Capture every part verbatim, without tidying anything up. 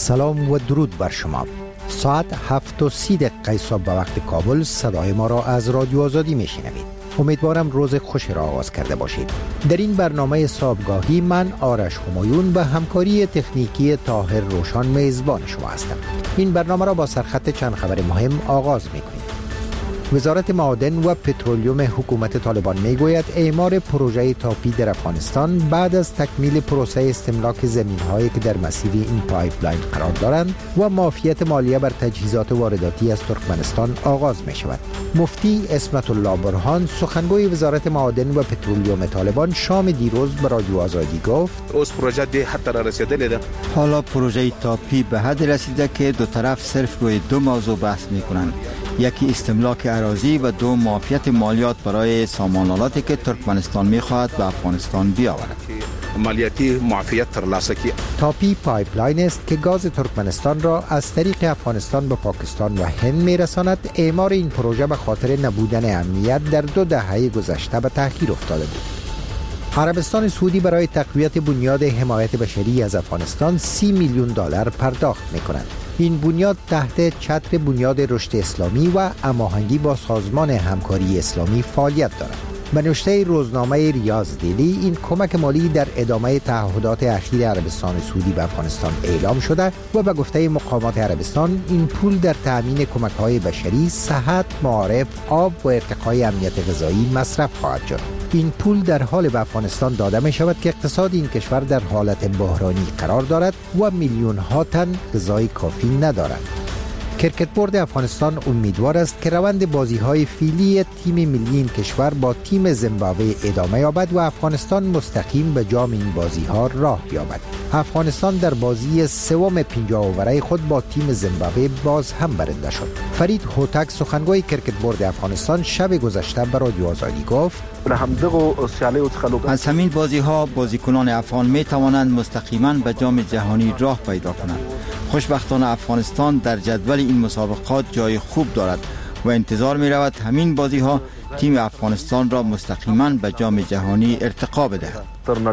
سلام و درود بر شما. ساعت هفت و سی دقیقه صبح به وقت کابل صدای ما را از رادیو آزادی میشنوید. امیدوارم روز خوش را آغاز کرده باشید. در این برنامه صبحگاهی من آرش همایون به همکاری تکنیکی طاهر روشان میزبان شما هستم. این برنامه را با سرخط چند خبر مهم آغاز میکنیم. وزارت معادن و پترولیوم حکومت طالبان میگوید اعمار پروژه تاپی در افغانستان بعد از تکمیل پروسه استملاک زمین‌هایی که در مسیر این پایپلاین قرار دارند و معافیت مالیه بر تجهیزات وارداتی از ترکمنستان آغاز می شود. مفتی اسمت الله برهان سخنگوی وزارت معادن و پترولیوم طالبان شام دیروز به رادیو آزادی گفت اوس پروژه ده حد را رسیدلې ده. حالا پروژه تاپی به حد رسیده که دو طرف صرف روی دو موضوع بحث می‌کنند. یکی استملاک اراضی و دو معافیت مالیات برای سامانالاتی که ترکمنستان می‌خواهد به افغانستان بیاورد. مالیاتی معافیت ترلاسه کی. تاپی پایپلاین است که گاز ترکمنستان را از طریق افغانستان به پاکستان و هند می‌رساند. اعمار این پروژه به خاطر نبودن امنیت در دو دهه گذشته به تأخیر افتاده بود. عربستان سعودی برای تقویت بنیاد حمایت بشری از افغانستان سی میلیون دلار پرداخت می‌کند. این بنیاد تحت چتر بنیاد رشد اسلامی و هماهنگی با سازمان همکاری اسلامی فعالیت دارد. به نوشته روزنامه ریاض دیلی این کمک مالی در ادامه تعهدات اخیر عربستان سعودی به افغانستان اعلام شده و به گفته مقامات عربستان این پول در تأمین کمک‌های بشری، صحت، معارف، آب و ارتقای امنیت غذایی مصرف خواهد شد. این پول در حال به افغانستان داده می شود که اقتصاد این کشور در حالت بحرانی قرار دارد و میلیون ها تن غذای کافی ندارد. کرکت بورد افغانستان امیدوار است که روند بازی‌های فعلی تیم ملی این کشور با تیم زیمبابوه ادامه یابد و افغانستان مستقیم به جام این بازی‌ها راه یابد. افغانستان در بازی سوم پنجاه اووره خود با تیم زیمبابوه باز هم برنده شد. فرید هوتک سخنگوی کرکت بورد افغانستان شب گذشته به رادیو آزادی گفت از همین بازی‌ها بازیکنان افغان می توانند مستقیما به جام جهانی راه پیدا کنند. خوشبختانه افغانستان در جدول این مسابقات جای خوب دارد و انتظار می رود همین بازی‌ها تیم افغانستان را مستقیما به جام جهانی ارتقا بدهد.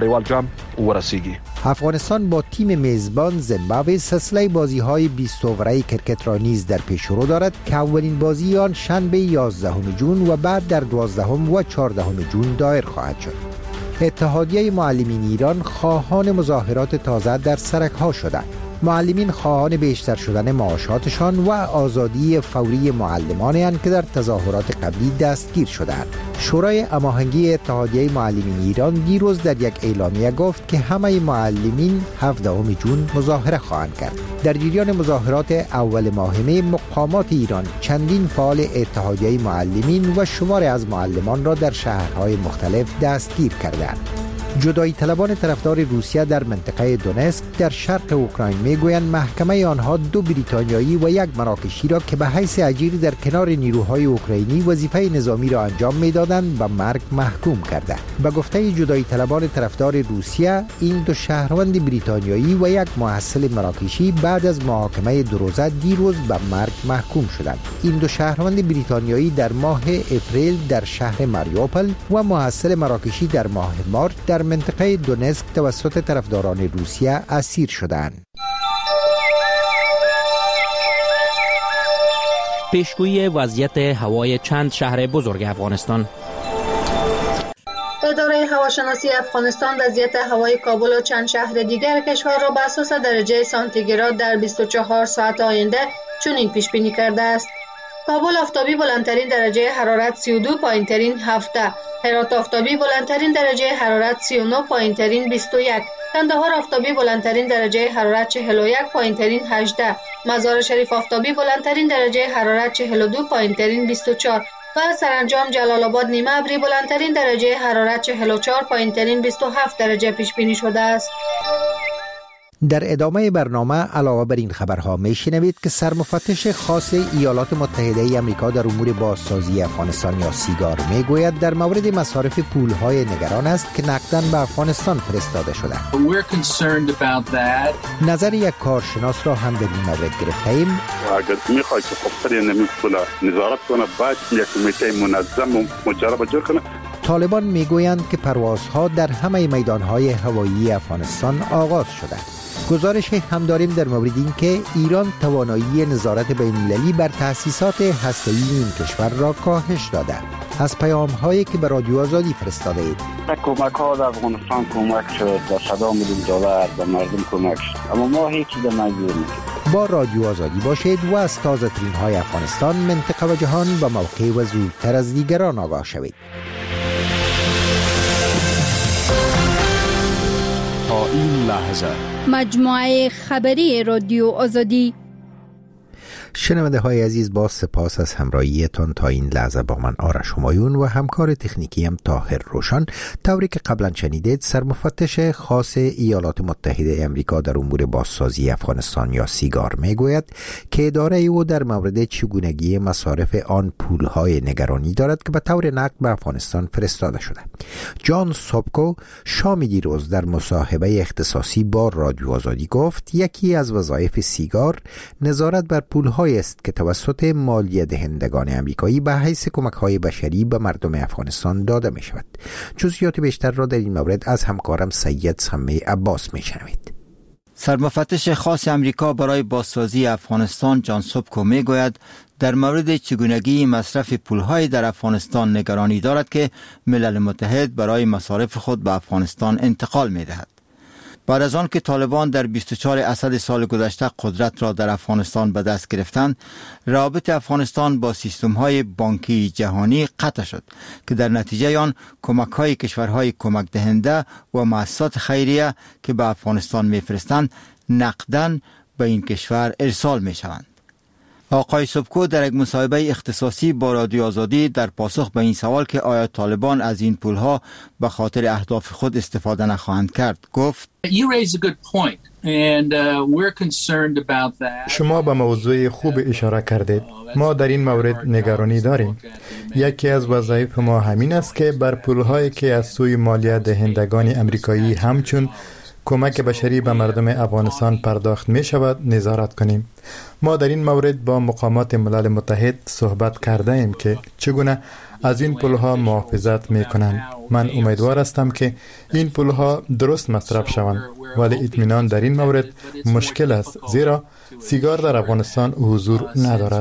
افغانستان با تیم میزبان زیمبابوه سلسله بازی‌های بیست اووره کرکت را نیز در پیش رو دارد که اولین بازی آن شنبه یازدهم ژوئن و بعد در دوازدهم و چهاردهم ژوئن دایر خواهد شد. اتحادیه معلمین ایران خواهان مظاهرات تازه در سرک‌ها شدند. معلمین خواهان بیشتر شدن معاشاتشان و آزادی فوری معلمانند که در تظاهرات قبلی دستگیر شدند. شورای هماهنگی اتحادیه معلمین ایران دیروز در یک اعلامیه گفت که همه معلمین هفدهم ژوئن مظاهره خواهند کرد. در جریان مظاهرات اول ماه می مقامات ایران چندین فعال اتحادیه معلمین و شماری از معلمان را در شهرهای مختلف دستگیر کردند. جدایی طلبان طرفدار روسیه در منطقه دونسک در شرق اوکراین میگویند محکمه آنها دو بریتانیایی و یک مراکشی را که به حیث اجیر در کنار نیروهای اوکراینی وظیفه نظامی را انجام میدادند به مرگ محکوم کرده. به گفته جدایی طلبان طرفدار روسیه این دو شهروند بریتانیایی و یک محصل مراکشی بعد از محاکمه دو روزه دیروز به مرگ محکوم شدند. این دو شهروند بریتانیایی در ماه اپریل در شهر ماریوپل و محصل مراکشی در ماه مارچ در منطقه دونسک توسط طرفداران روسیه اسیر شدند. پیشگویی وضعیت هوای چند شهر بزرگ افغانستان. اداره هواشناسی افغانستان وضعیت هوای کابل و چند شهر دیگر کشور را بر اساس درجه سانتیگراد در بیست و چهار ساعت آینده چنین پیش بینی کرده است: کابل آفتابی بلندترین درجه حرارت سی و دو، پایینترین هفده. هرات آفتابی بلندترین درجه حرارت سی و نه، پایینترین بیست و یک. کندهار آفتابی بلندترین درجه حرارت چهل و یک، پایینترین هجده. مزار شریف آفتابی بلندترین درجه حرارت چهل و دو، پایینترین بیست و چهار. و سرانجام جلال آباد نیمه ابری بلندترین درجه حرارت چهل و چهار، پایینترین بیست و هفت درجه پیش بینی شده است. در ادامه برنامه علاوه بر این خبرها میشنوید که سرمفتش خاص ایالات متحده ای آمریکا در امور بازسازی افغانستان یا سیگار میگوید در مورد مصارف پولهای نگران است که نقداً به افغانستان فرستاده شده. نظر یک کارشناس را هم در این مورد گرفتیم. اگر میخواد که خب سری نمی پولا نظارت کنه باید یک کمیته منظم و مجرب جور کنه. طالبان میگویند که پروازها در همه میدانهای هوایی افغانستان آغاز شده. گزارش هم داریم در مورد این که ایران توانایی نظارت بین‌المللی بر تأسیسات هسته‌ای این کشور را کاهش داده. از پیام هایی که به رادیو آزادی فرستاده اید. کمک ها در افغانستان کمک شد، در صدا میلیون دلار به مردم کمک شد، اما ما هیچ چیز نگیریم. با رادیو آزادی باشید و از تازه ترین های افغانستان، منطقه و جهان به موقع و زودتر از دیگران آگاه شوید. تا این لحظه مجموعه خبری رادیو آزادی. شنونده های عزیز، با سپاس از همراهیتان تا این لحظه با من آرش همایون و همکار تکنیکیم طاهر روشن. طوری که قبلا شنیدید، سرمفتش خاص ایالات متحده امریکا در امور بازسازی افغانستان یا سیگار میگوید که اداره او در مورد چگونگی مصارف آن پولهای نگرانی دارد که به طور نقد به افغانستان فرستاده شده. جان سوبکو شام دیروز در مصاحبه اختصاصی با رادیو آزادی گفت یکی از وظایف سیگار نظارت بر پولهای است که توسط مالیه دهندگان امریکایی به حیث کمک‌های بشری به مردم افغانستان داده می شود. جزئیات بیشتر را در این مورد از همکارم سید سمی عباس می شنوید. سرمفتش خاص امریکا برای بازسازی افغانستان جان سوبکو می گوید در مورد چگونگی مصرف پولهای در افغانستان نگرانی دارد که ملل متحد برای مصارف خود به افغانستان انتقال می دهد. بعد از آن که طالبان در بیست و چهار اسد سال گذشته قدرت را در افغانستان به دست گرفتند، روابط افغانستان با سیستم‌های بانکی جهانی قطع شد که در نتیجه آن کمک‌های کشورهای کمک دهنده و مؤسسات خیریه که به افغانستان می‌فرستند نقداً به این کشور ارسال می‌شوند. آقای سوبکو در یک مصاحبه اختصاصی با رادیو آزادی در پاسخ به این سوال که آیا طالبان از این پولها به خاطر اهداف خود استفاده نخواهند کرد گفت: شما به موضوع خوب اشاره کردید. ما در این مورد نگرانی داریم. یکی از وظایف ما همین است که بر پولهایی که از سوی مالیه دهندگان امریکایی همچون کمک بشری به مردم افغانستان پرداخت می شود نظارت کنیم. ما در این مورد با مقامات ملل متحد صحبت کرده ایم که چگونه از این پولها محافظت می کنند. من امیدوار هستم که این پولها درست مصرف شوند، ولی اطمینان در این مورد مشکل است، زیرا سیگار در افغانستان حضور ندارد.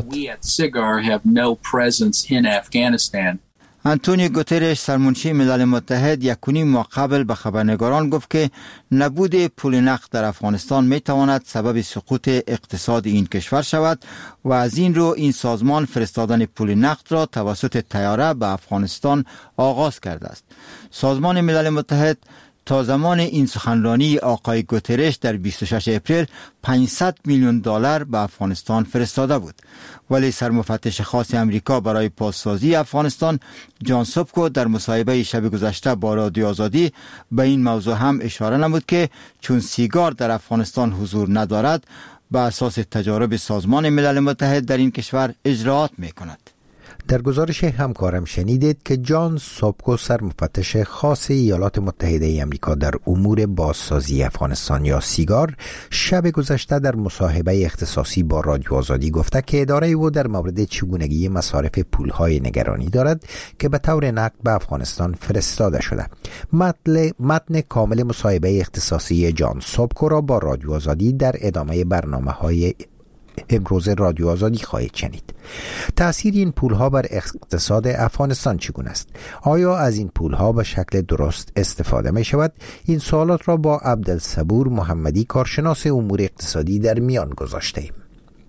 انتونیو گوترش سرمنشی ملل متحد یک و نیم ماه قبل به خبرنگاران گفت که نبود پول نقد در افغانستان می تواند سبب سقوط اقتصاد این کشور شود و از این رو این سازمان فرستادن پول نقد را توسط طیاره به افغانستان آغاز کرده است. سازمان ملل متحد تا زمان این سخنرانی آقای گوترش در بیست و شش اپریل پانصد میلیون دلار به افغانستان فرستاده بود، ولی سرمفتش خاص امریکا برای بازسازی افغانستان جان سوبکو در مصاحبه شب گذشته با رادیو آزادی به این موضوع هم اشاره نمود که چون سیگار در افغانستان حضور ندارد، به اساس تجارب سازمان ملل متحد در این کشور اجراعات می کند. در گزارش همکارم شنیدید که جان سوبکو سرمفتش خاص ایالات متحده امریکا در امور بازسازی افغانستان یا سیگار شب گذشته در مصاحبه اختصاصی با رادیو آزادی گفته که اداره او در مورد چگونگی مصارف پولهای نگرانی دارد که به طور نقد به افغانستان فرستاده شده. متن متن کامل مصاحبه اختصاصی جان سوبکو را با رادیو آزادی در ادامه برنامه‌های امروز رادیو آزادی خواهید شنید. تأثیر این پولها بر اقتصاد افغانستان چگونه است؟ آیا از این پولها به شکل درست استفاده می شود؟ این سوالات را با عبدالصبور محمدی کارشناس امور اقتصادی در میان گذاشته ایم.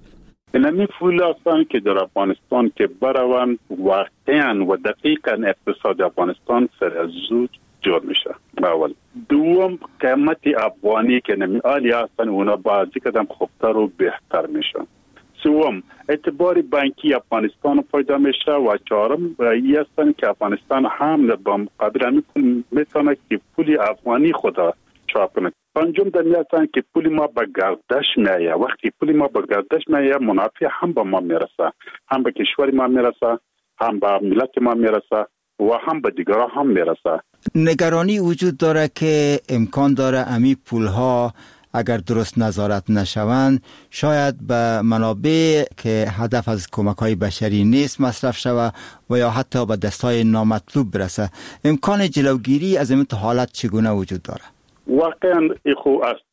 این پول هستند که در افغانستان که بروند واقعا و دقیقا اقتصاد افغانستان سر از زود جور میشه. اول دوم قیمت افغانی که نمیالی هستن اونا بازی کدام خوبتر و بهتر میشن. سوم اعتبار بانکی افغانستان پیدا میشه و چهارم این هستن که افغانستان هم با مقابل میتونه که پول افغانی خدا چاپ کنه. پنجم در هستن که پول ما به گردش میایه. وقتی پول ما به گردش میایه منافع هم به ما میرسه، هم به کشور ما میرسه، هم به ملت ما میرسه و هم به دیگران هم میرسه. نگرانی وجود داره که امکان داره امی پولها اگر درست نظارت نشوند شاید به منابع که هدف از کمک‌های بشری نیست مصرف شود و یا حتی به دستای نامطلوب برسه. امکان جلوگیری از این حالت چگونه وجود داره؟ واقعا ایخو هستن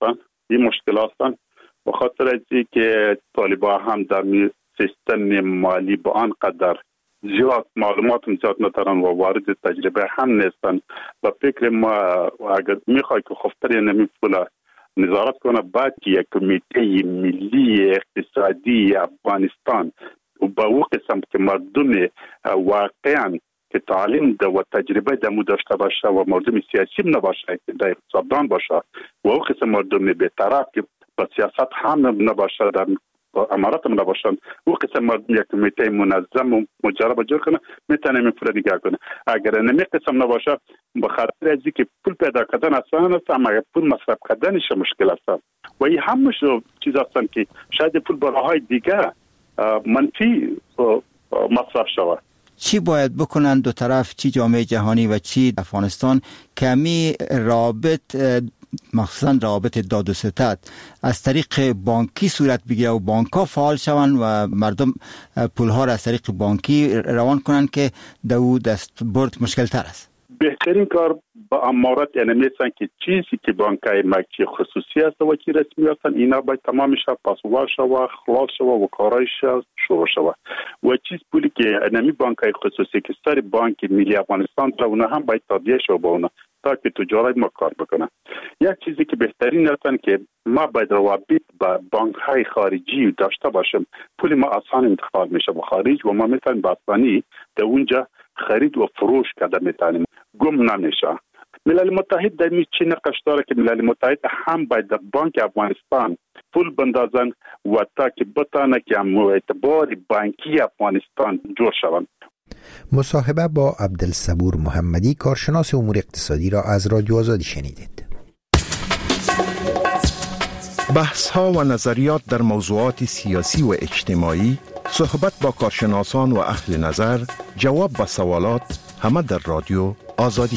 این مشکل هستند به خاطر اینکه که طالبان هم در سیستم مالی با آنقدر زیاد معلومات زیاد ندارن و وارد تجربه هم نیستن و فکر ما اگر میخوای که خفتر نمی پولا نظارت کنه بعد که یک کمیته ملی اقتصادی افغانستان و با او قسم که مردم واقعا که تعلیم ده و تجربه دمو داشته باشه و مردم سیاسی نباشه که در اقتصاددان باشه و او قسم مردم به طرف که با سیاست هم نباشه در امارات هم نباشن او قسم مردم یک کمیته منظم و مجرب جور کنه میتونه این پول نگاه کنه. اگر نمی قسم نباشه به خاطر از که پول پیدا کردن آسان است اما پول مصرف کردنش مشکل است و این همش چیز هستن که شاید پول به راههای دیگه منفی مصرف شود. چی باید بکنن دو طرف، چی جامعه جهانی و چی افغانستان کمی رابط مخصوصا روابط داد و ستد از طریق بانکی صورت بگیره و بانک‌ها فعال شوند و مردم پول‌ها را از طریق بانکی روان کنند که دو دست برد مشکل تر است؟ بهترین کار با امارات یعنی میسن که چیزی که بانکای مکی خصوصی است و که رسمی هستن اینا باید تمام شد پاسوار شد خلاص شد و کارایش شروع شد و چیز پولی که نمی بانکای خصوصی که سر بانک ملی افغانستان را اونا هم باید تابعه شد با اونا تا که تجارت ما کار بکنن. یک چیزی که بهترین هستن که ما باید روابط با بانک های خارجی داشته باشیم. پول ما آسان انتقال میشه به خارج و ما میتونیم با آسانی در اونجا خرید و فروش کرده میتونیم، گم نمیشه. ملل متحد در می چی نقش داره که ملل متحد هم باید در بانک افغانستان پول بندازن و تا که بتانه که اعتبار بانکی افغانستان جور شوند. مصاحبه با عبدالصبور محمدی کارشناس امور اقتصادی را از رادیو آزادی شنیدید. بحث ها و نظریات در موضوعات سیاسی و اجتماعی، صحبت با کارشناسان و اهل نظر، جواب به سوالات، همه در رادیو آزادی.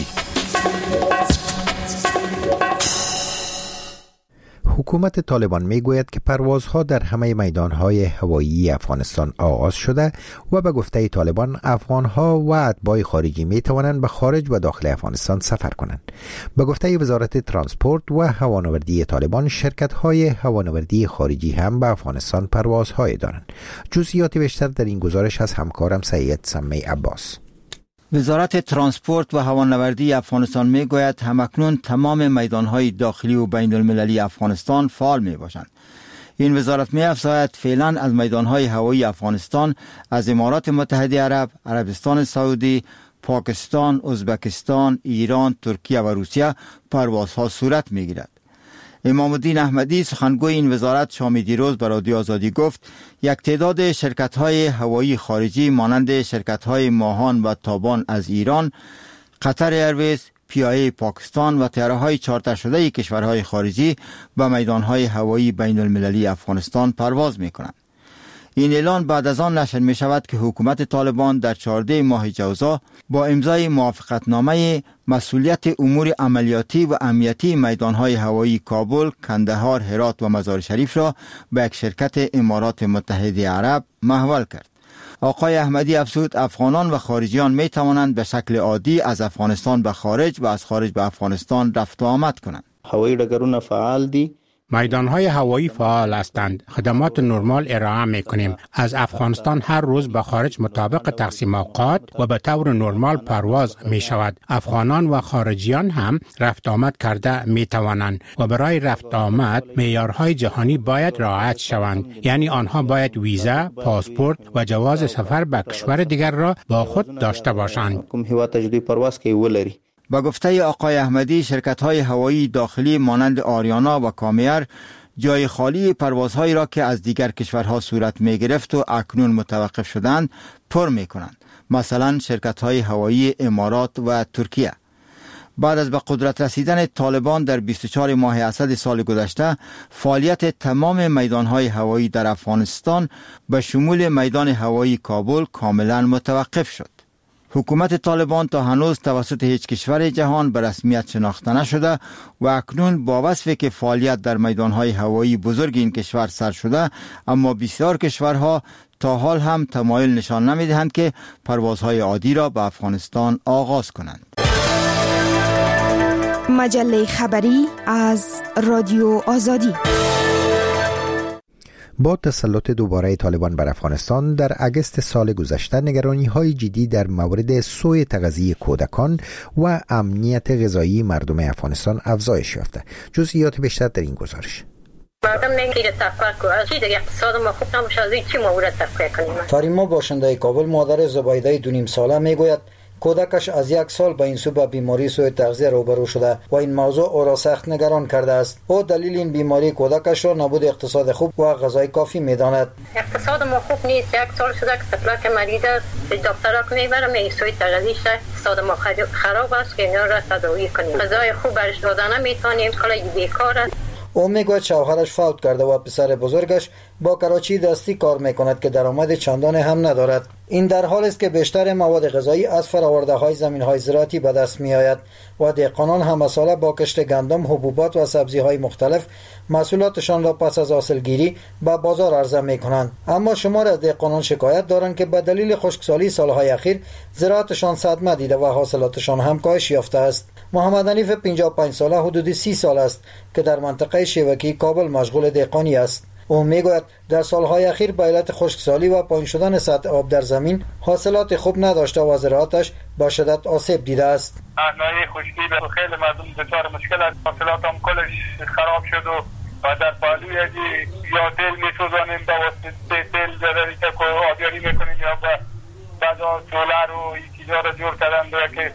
حکومت طالبان می گوید که پروازها در همه میدانهای هوایی افغانستان آغاز شده و به گفته طالبان افغانها و اتباع خارجی می توانند به خارج و داخل افغانستان سفر کنند. به گفته وزارت ترانسپورت و هوانوردی طالبان شرکت‌های هوانوردی خارجی هم به افغانستان پروازهای دارند. جزئیات بیشتر در این گزارش از همکارم سید سمی عباس. وزارت ترانسپورت و هوانوردی افغانستان می گوید همکنون تمام میدانهای داخلی و بین المللی افغانستان فعال می باشند. این وزارت می افزاید فعلا از میدانهای هوایی افغانستان از امارات متحده عرب، عربستان سعودی، پاکستان، ازبکستان، ایران، ترکیه و روسیه پروازها صورت می گیرد. امام الدین احمدی سخنگوی این وزارت شام دیروز به رادیو آزادی گفت یک تعداد شرکت‌های هوایی خارجی مانند شرکت‌های ماهان و تابان از ایران، قطر ایرویز، پی آی ای پاکستان و طیاره‌های چارتر شده کشورهای خارجی به میدان‌های هوایی بین المللی افغانستان پرواز می‌کنند. این اعلان بعد از آن نشر می شود که حکومت طالبان در چهاردهم ماه جوزا با امضای موافقتنامه مسئولیت امور عملیاتی و امنیتی میدانهای هوایی کابل، کندهار، هرات و مزار شریف را به یک شرکت امارات متحده عرب محول کرد. آقای احمدی افزود افغانان و خارجیان می توانند به شکل عادی از افغانستان به خارج و از خارج به افغانستان رفت و آمد کنند. هوایی ډګرونه فعال دي. میدانهای هوایی فعال هستند. خدمات نرمال ارائه می کنیم. از افغانستان هر روز به خارج مطابق تقسیم اوقات و به طور نرمال پرواز می شود. افغانان و خارجیان هم رفت آمد کرده می توانند و برای رفت آمد معیارهای جهانی باید رعایت شوند. یعنی آنها باید ویزا، پاسپورت و جواز سفر به کشور دیگر را با خود داشته باشند. با گفته آقای احمدی شرکت‌های هوایی داخلی مانند آریانا و کامیر جای خالی پروازهایی را که از دیگر کشورها صورت می گرفت و اکنون متوقف شدند پر می کنند. مثلا شرکت‌های هوایی امارات و ترکیه. بعد از به قدرت رسیدن طالبان در بیست و چهارم ماه اسد سال گذشته فعالیت تمام میدانهای هوایی در افغانستان به شمول میدان هوایی کابل کاملا متوقف شد. حکومت طالبان تا هنوز توسط هیچ کشور جهان به رسمیت شناخته نشده و اکنون با وصفی که فعالیت در میدانهای هوایی بزرگ این کشور سر شده، اما بسیار کشورها تا حال هم تمایل نشان نمیدهند که پروازهای عادی را به افغانستان آغاز کنند. مجله خبری از رادیو آزادی. با تسلط دوباره طالبان بر افغانستان در اگست سال گذشته نگرانی‌های جدی در مورد سوء تغذیه کودکان و امنیت غذایی مردم افغانستان افزایش یافته. جزئیات بیشتر در این گزارش. مردم نمیگیره تفکر کنه از چی دیگه اقتصاد ما خوب نمیشه از چی ما ورد تفکر کنیم. فاریما باشنده کابل مادر زبیده دو نیم ساله میگوید کودکش از یک سال به این سو به بیماری سوء تغذیه روبرو شده و این موضوع او را سخت نگران کرده است. او دلیل این بیماری کودکش را نبود اقتصاد خوب و غذای کافی میداند. اقتصاد ما خوب نیست. یک سال شده که طفلک مریض به دکترها که میبرم این سوء تغذیه اقتصاد ما خراب است که اینا را تداوی کنیم. غذای خوب برش دادن نمیتونیم. خاله بیکار است. او میگوید شوهرش فوت کرده و پسر بزرگش با کراچی دستی کار میکند که درآمد چندانی هم ندارد. این در حالی است که بیشتر مواد غذایی از فراورده های زمین های زراعتی به دست می آید و دهقانان هم ساله با کشت گندم، حبوبات و سبزی های مختلف محصولاتشان را پس از حاصلگیری به بازار عرضه می کنند. اما شمار از دهقانان شکایت دارند که به دلیل خشکسالی سالهای اخیر زراعتشان صدمه دیده و حاصلاتشان هم کاهش یافته است. محمد حنیف پنجاه و پنج ساله حدود سی سال است که در منطقه شیوکی کابل مشغول دهقانی است. او میگوید در سالهای اخیر به علت خشکسالی و پایین شدن سطح آب در زمین حاصلات خوب نداشته و زراعتش با شدت آسیب دیده است. احنای خشکی به خیلی مردم دچار مشکل است. حاصلات هم کلش خراب شد و در پالوی یا تیل میسوزانیم با واسطه تیل جدری که آبیاری میکنیم یا با بعضا سولر و این چیزا را جور کردن که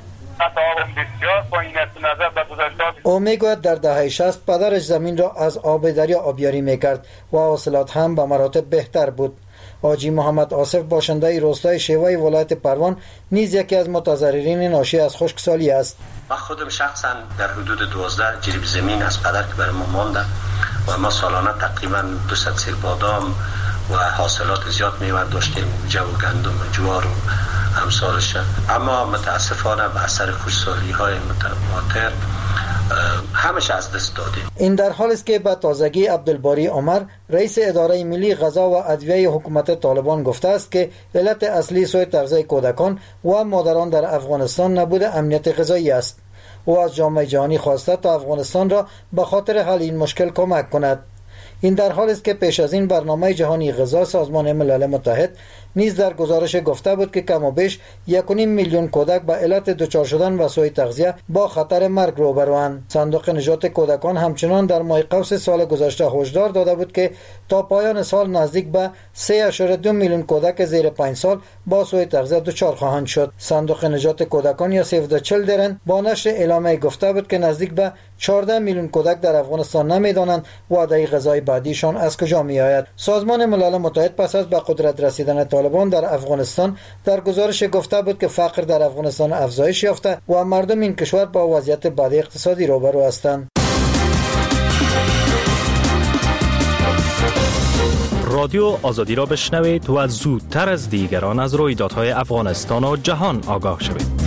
او میگوید در دهه شصت پدرش زمین را از آب دریا آبیاری میکرد و حاصلات هم به مراتب بهتر بود. حاجی محمد آصف باشنده روستای شیوای ولایت پروان نیز یکی از متضررین ناشی از خشکسالی است. من خودم شخصا در حدود دوازده جریب زمین از پدر که برای ما مانده و ما سالانه تقریبا دویست سیر بادام و حاصلات زیاد میوه داشتیم، جو و گندم و جوار و امثالش، اما متاسفانه به اثر خشکسالی های متواتر همش از دست دادیم. این در حالی است که به تازگی عبدالباری عمر رئیس اداره ملی غذا و ادویه حکومت طالبان گفته است که علت اصلی سوء تغذیه کودکان و مادران در افغانستان نبود امنیت غذایی است. او از جامعه جهانی خواسته تا افغانستان را به خاطر حل این مشکل کمک کند. این در حالی است که پیش از این برنامه جهانی غذا سازمان ملل متحد نیز در گزارش گفته بود که کم و بیش یک و نیم میلیون کودک به علت دچار شدن و سوء تغذیه با خطر مرگ روبروند. صندوق نجات کودکان همچنان در ماه قوس سال گذشته هشدار داده بود که تا پایان سال نزدیک به سه اشاره دو میلیون کودک زیر پنج سال با سوء تغذیه دچار خواهند شد. صندوق نجات کودکان یا سیو د چیلدرن با نشر اعلامیه گفته بود که نزدیک به چهارده میلیون کودک در افغانستان نمیدانند وعده غذای بعدیشان از کجا می آید. سازمان ملل متحد پس از به قدرت رسیدن طالبان در افغانستان در گزارش گفته بود که فقر در افغانستان افزایش یافته و مردم این کشور با وضعیت بد اقتصادی روبرو هستند. رادیو آزادی را بشنوید و زودتر از دیگران از رویدادهای افغانستان و جهان آگاه شوید.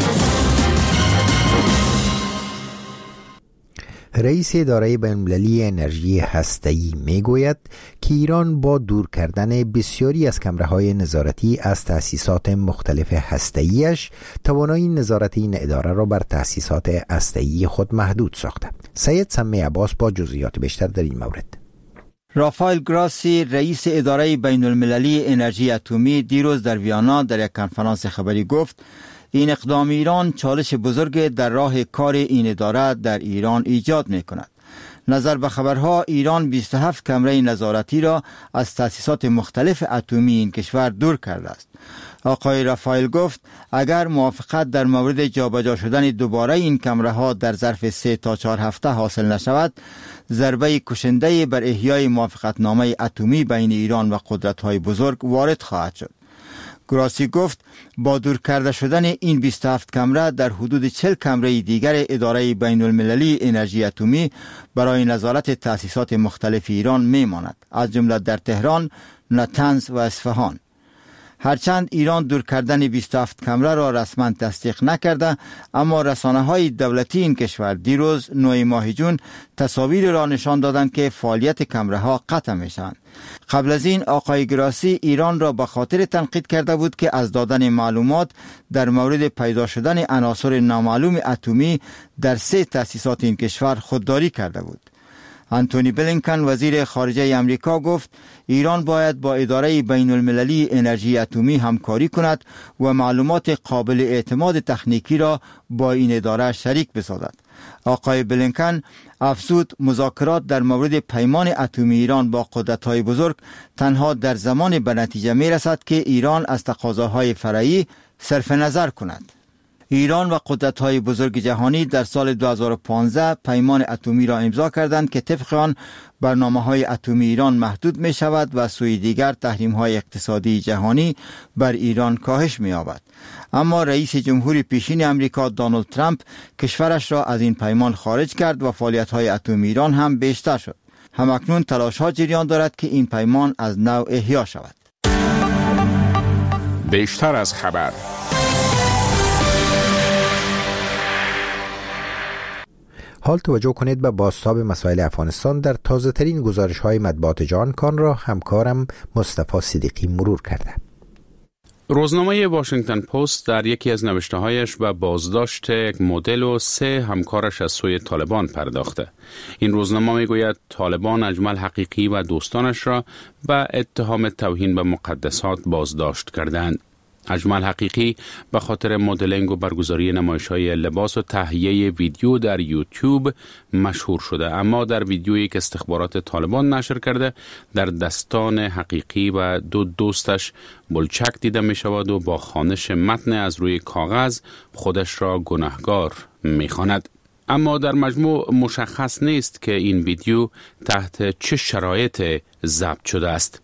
رئیس اداره بین‌المللی انرژی هسته‌ای میگوید که ایران با دور کردن بسیاری از کمره‌های نظارتی از تأسیسات مختلف هسته‌ایش توانایی نظارت این اداره را بر تأسیسات هسته‌ای خود محدود ساخته. سید سمی عباس با جزئیات بیشتر در این مورد. رافائل گراسی رئیس اداره بین‌المللی انرژی اتمی دیروز در ویانا در یک کنفرانس خبری گفت این اقدام ایران چالش بزرگ در راه کار این اداره در ایران ایجاد می کند. نظر به خبرها ایران بیست و هفت کمره نظارتی را از تأسیسات مختلف اتمی این کشور دور کرده است. آقای رافائل گفت اگر موافقت در مورد جابجا شدن دوباره این کمره ها در ظرف سه تا چهار هفته حاصل نشود، ضربه کشنده بر احیای موافقتنامه اتمی بین ایران و قدرت‌های بزرگ وارد خواهد شد. گراسی گفت با دور کرده شدن این بیست و هفت کمره در حدود چهل کمره دیگر اداره بین المللی انرژی اتمی برای نظارت تأسیسات مختلف ایران میماند، از جمله در تهران، نطنز و اصفهان. هرچند ایران دور کردن بیست و هفت کمره را رسما تصدیق نکرده، اما رسانه‌های دولتی این کشور دیروز نه ماه جون تصاویر را نشان دادند که فعالیت کمره ها قطع میشوند. قبل از این آقای گراسی ایران را به خاطر تنقید کرده بود که از دادن معلومات در مورد پیدا شدن عناصر نامعلوم اتمی در سه تأسیسات این کشور خودداری کرده بود. انتونی بلینکن وزیر خارجه امریکا گفت ایران باید با اداره بین المللی انرژی اتمی همکاری کند و معلومات قابل اعتماد تکنیکی را با این اداره شریک بسازد. آقای بلینکن افزود مذاکرات در مورد پیمان اتمی ایران با قدرت‌های بزرگ تنها در زمان به نتیجه می‌رسد که ایران از تقاضاهای فرعی صرف نظر کند. ایران و قدرت‌های بزرگ جهانی در سال دو هزار و پانزده پیمان اتمی را امضا کردند که طبق آن برنامه‌های اتمی ایران محدود می‌شود و سوی دیگر تحریم‌های اقتصادی جهانی بر ایران کاهش می‌یابد. اما رئیس جمهور پیشین امریکا دونالد ترامپ کشورش را از این پیمان خارج کرد و فعالیت‌های اتمی ایران هم بیشتر شد. همکنون تلاش‌ها جریان دارد که این پیمان از نو احیا شود. بیشتر از خبر. حال توجه کنید به بازتاب مسائل افغانستان در تازه ترین گزارش های مطبوعات جهان کان را همکارم مصطفی صدیقی مرور کرده. روزنامه واشنگتن پست در یکی از نوشته‌هایش به بازداشت یک مدل و سه همکارش از سوی طالبان پرداخته. این روزنامه میگوید طالبان اجمل حقیقی و دوستانش را به اتهام توهین به مقدسات بازداشت کردند. اجمل حقیقی به خاطر مدلینگ و برگزاری نمایش‌های لباس و تهیه ویدیو در یوتیوب مشهور شده، اما در ویدیویی که استخبارات طالبان نشر کرده در دستان حقیقی و دو دوستش بلچک دیده می شود و با خوانش متن از روی کاغذ خودش را گناهکار می خواند. اما در مجموع مشخص نیست که این ویدیو تحت چه شرایط ضبط شده است.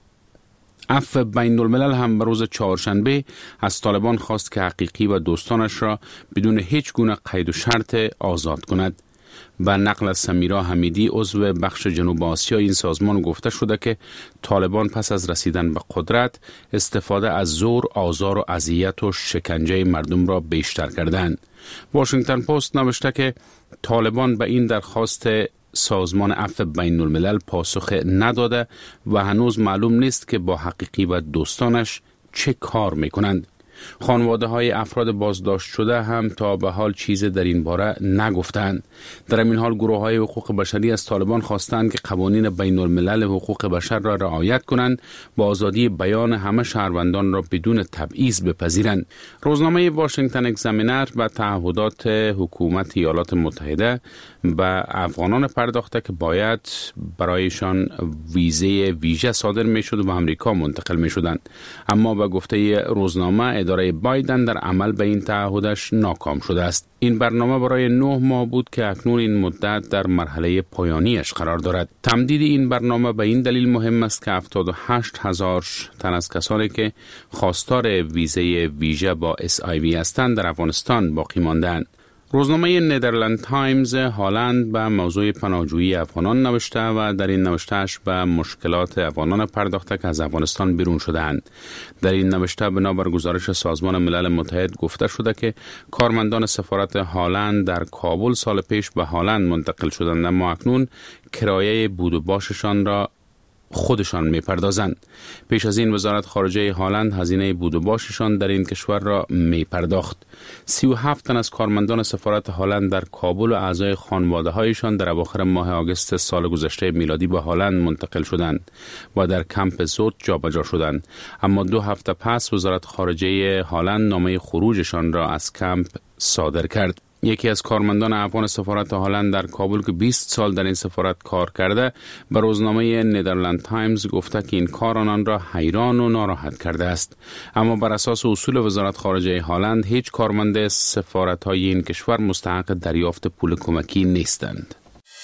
عفو بین الملل هم به روز چهارشنبه از طالبان خواست که حقیقی و دوستانش را بدون هیچ گونه قید و شرط آزاد کند. به نقل از سمیرا حمیدی عضو بخش جنوب آسیا این سازمان گفته شده که طالبان پس از رسیدن به قدرت استفاده از زور، آزار و اذیت و شکنجه مردم را بیشتر کردند. واشنگتن پست نوشته که طالبان به این درخواست سازمان عفو بین الملل پاسخ نداده و هنوز معلوم نیست که با حقیقی و دوستانش چه کار میکنند. خانواده های افراد بازداشت شده هم تا به حال چیز در این باره نگفتند. در این حال گروه های حقوق بشری از طالبان خواستند که قوانین بین الملل حقوق بشر را رعایت کنند و آزادی بیان همه شهروندان را بدون تبعیض بپذیرند. روزنامه واشنگتن اگزامینر و تعهدات حکومت ایالات متحده به افغانان پرداخته که باید برایشان ویزه ویژه صادر می شد و به امریکا منتقل می شدند، اما به گفته روزنامه اداره بایدن در عمل به این تعهدش ناکام شده است. این برنامه برای نه ماه بود که اکنون این مدت در مرحله پایانیش قرار دارد. تمدید این برنامه به این دلیل مهم است که هفتاد و هشت هزار تن از کسانی که خواستار ویزه ویژه با اس آی وی هستند در افغانستان باقی ماندند. روزنامه نیدرلند تایمز هالند به موضوع پناهجویی افغانان نوشته و در این نوشتهش به مشکلات افغانان پرداخته که از افغانستان بیرون شده‌اند. در این نوشته بنابر گزارش سازمان ملل متحد گفته شده که کارمندان سفارت هالند در کابل سال پیش به هالند منتقل شدند، اما اکنون کرایه بود و باششان را خودشان میپردازند. پیش از این وزارت خارجه هالند هزینه بود و باششان در این کشور را میپرداخت. سی و هفت تن از کارمندان سفارت هالند در کابل و اعضای خانواده هایشان در اواخر ماه آگوست سال گذشته میلادی به هالند منتقل شدند و در کمپ زود جابجا شدند، اما دو هفته پس وزارت خارجه هالند نامه خروجشان را از کمپ صادر کرد. یکی از کارمندان افغان سفارت هالند در کابل که بیست سال در این سفارت کار کرده به روزنامه نیدرلند تایمز گفته که این کار آنان را حیران و ناراحت کرده است. اما بر اساس اصول وزارت خارجه هالند هیچ کارمند سفارت های این کشور مستحق دریافت پول کمکی نیستند.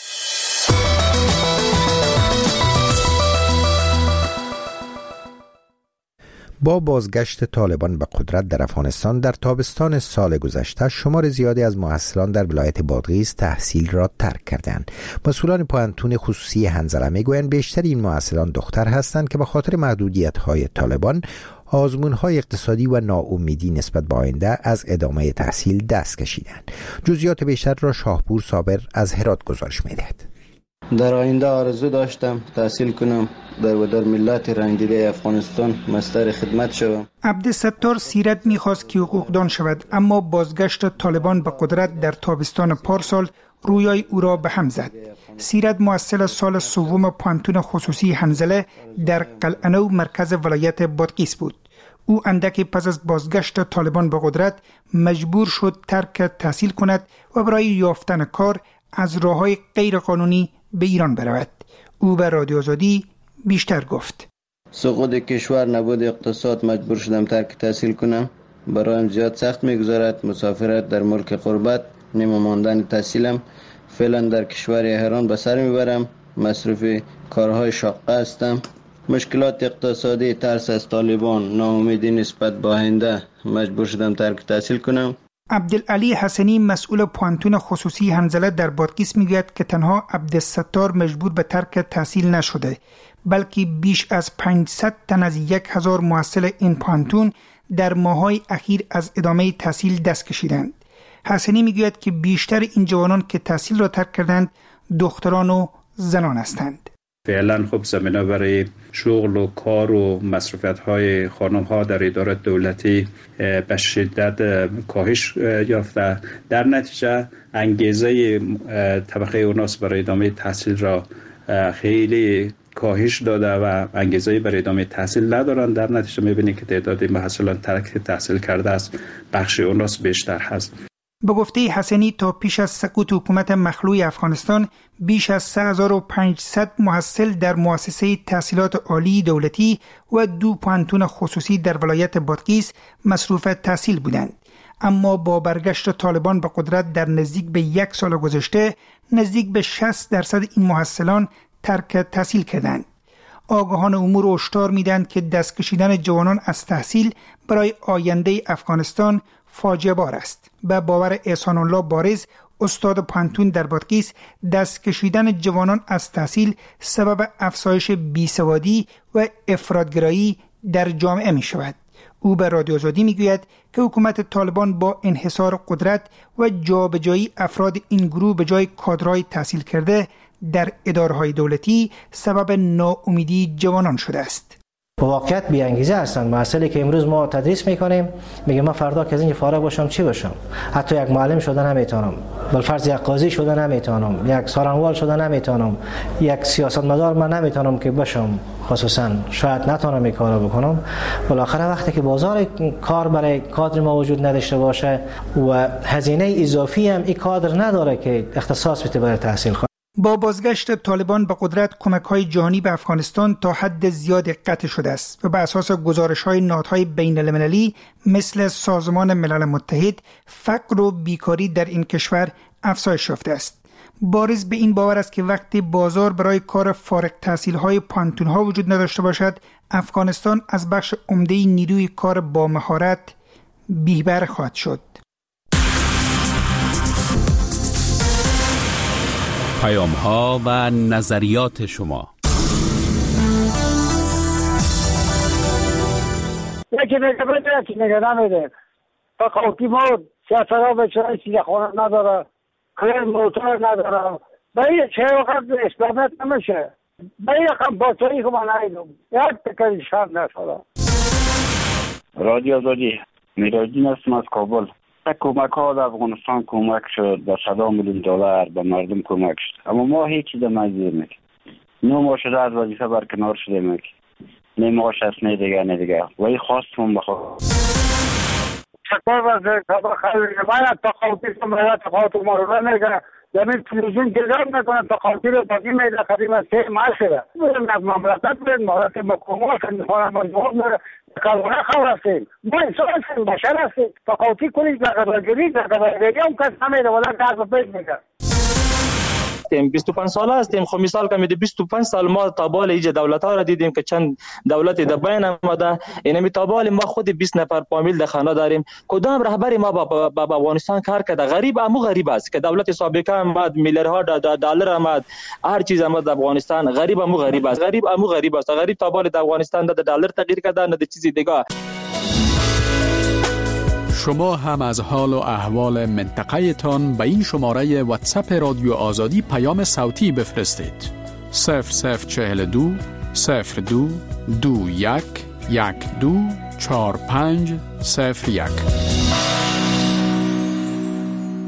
با بازگشت طالبان به قدرت در افغانستان در تابستان سال گذشته شمار زیادی از محصلان در ولایت بادغیس تحصیل را ترک کردند. مسئولان پوهنتون خصوصی حنظله میگویند بیشتر این محصلان دختر هستند که به خاطر محدودیت‌های طالبان آزمون‌های اقتصادی و ناامیدی نسبت به آینده از ادامه تحصیل دست کشیدند. جزئیات بیشتر را شاهپور صابر از هرات گزارش می‌دهد. در آینده آرزو داشتم تحصیل کنم در و در ملت رنگدیده افغانستان مستر خدمت شوم. عبدالستار سیرت می‌خواست که حقوقدان شود، اما بازگشت طالبان به قدرت در تابستان پارسال رویای او را به هم زد. سیرت محصل سال سوم پانتون خصوصی حنظله در قلعه‌نو مرکز ولایت بادغیس بود. او اندکی پس از بازگشت طالبان به قدرت مجبور شد ترک تحصیل کند و برای یافتن کار از راه‌های غیر قانونی به ایران برود. او به رادیو آزادی بیشتر گفت. سقوط کشور، نبود اقتصاد، مجبور شدم ترک تحصیل کنم. برایم زیاد سخت میگذارد مسافرت در ملک غربت، نیمه ماندن تحصیلم. فعلا در کشور ایران به سر میبرم، مصروف کارهای شاقه هستم. مشکلات اقتصادی، ترس از طالبان، ناامیدی نسبت به آینده، مجبور شدم ترک تحصیل کنم. عبدالعلی حسنی مسئول پانتون خصوصی حنظله در بادغیس میگوید که تنها عبدالستار مجبور به ترک تحصیل نشده، بلکه بیش از پانصد تن از یک هزار محصل این پانتون در ماه‌های اخیر از ادامه تحصیل دست کشیدند. حسنی میگوید که بیشتر این جوانان که تحصیل را ترک کردند دختران و زنان هستند. فعلا خب زمینه برای شغل و کار و مصروفیت‌های خانم‌ها در اداره دولتی به شدت کاهش یافته. در نتیجه انگیزه طبقه اوناس برای ادامه تحصیل را خیلی کاهش داده و انگیزه برای ادامه تحصیل ندارند. در نتیجه می‌بینید که تعداد محصلان ترک تحصیل کرده است بخش اوناس بیشتر هست. به گفته حسنی تا پیش از سقوط حکومت مخلوع افغانستان بیش از سه هزار و پانصد محصل در مؤسسه تحصیلات عالی دولتی و دو پانتون خصوصی در ولایت بادغیس مصروف تحصیل بودند، اما با برگشت طالبان به قدرت در نزدیک به یک سال گذشته نزدیک به شصت درصد این محصلان ترک تحصیل کردند. آگاهان امور هشدار میدهند که دست کشیدن جوانان از تحصیل برای آینده افغانستان فاجعه بار است. به باور احسان الله بارز، استاد پانتون در بادغیس، دست کشیدن جوانان از تحصیل سبب افزایش بیسوادی و افراطگرایی در جامعه می شود. او به رادیو آزادی می گوید که حکومت طالبان با انحصار قدرت و جابجایی افراد این گروه به جای کادرهای تحصیل کرده در اداره‌های دولتی سبب ناامیدی جوانان شده است. واقعیت بی انگیزه هستند. مسئله که امروز ما تدریس میکنیم میگه من فردا که از این فارغ باشم چی باشم؟ حتی یک معلم شده نمیتونم، بالفرض یک قاضی شده نمیتونم، یک سارنوال شده نمیتونم، یک سیاستمدار من نمیتونم که باشم. خصوصا شاید نتونم این کارو بکنم. بالاخره وقتی که بازار کار برای کادر ما وجود نداشته باشه و هزینه اضافی هم این کادر نداره که اختصاص بده برای تحصیل. با بازگشت طالبان به قدرت کمک‌های جهانی به افغانستان تا حد زیادی قطع شده است و بر اساس گزارش‌های نهادهای بین‌المللی مثل سازمان ملل متحد فقر و بیکاری در این کشور افزایش یافته است. بارز به این باور است که وقتی بازار برای کار فارغ التحصیل‌های پانتون‌ها وجود نداشته باشد، افغانستان از بخش عمده نیروی کار با مهارت بی‌بهره خواهد شد. پیام ها و نظریات شما. یکی میگه بده یکی میگه نمیده. تا خاکی مود سیاست‌ها به چرا چیز خونه نداره، کلیر موتور نداره. به این چه وقت اثبات نمیشه. به این رقم باطلی که من نایدم یک تکری شرد نشده. رادیو آزادی میراجین هستم از کابل. کمک ها در افغانستان کمک شد، به صد میلیون دلار به مردم کمک شد، اما ما هیچ چیز مزید نمیکنیم. نو ما شده از وظیفه برکنار شده میکنیم. نه ما شست نه دیگه نه دیگه ولی خواستم بخواه شکر وزیر کبا خیلی باید تخاطی سمرات تخاطی مرده نگه زمین تلویزیون گذار نکنه تخاطی رو باقی میده قدیم سه ماه شده بریم از مملکت بریم مهارت مکومات میخوانم از جواب میره کلونه خور هستیم ما انسان هستیم بشر هستیم تخاطی کنید در قبرگیری در قبرگیری هم کس نمیده ولی درد پیش میده. هستیم، بیست و پنج ساله هستیم. خب مثال که میده بیست و پنج سال ما تابال ایج دولت ها را دیدیم که چند دولت در بین آمده. اینمی تابال ما خود بیست نفر فامیل در خانه داریم. کدام رهبری ما با, با, با افغانستان کار کرده؟ غریب امو غریب است که دولت سابقه آمد، میلیاردها دلار آمد، هر چیز آمد در افغانستان. غریب امو غریب است، غریب امو غریب است. غریب تابال در افغانستان در دلار تغییر کرده، نه چیزی دیگه. شما هم از حال و احوال منطقه تان به این شماره واتساپ رادیو آزادی پیام صوتی بفرستید. صفر صفر چهل و دو صفر دو دو یک یک دو چهار پنج صفر یک.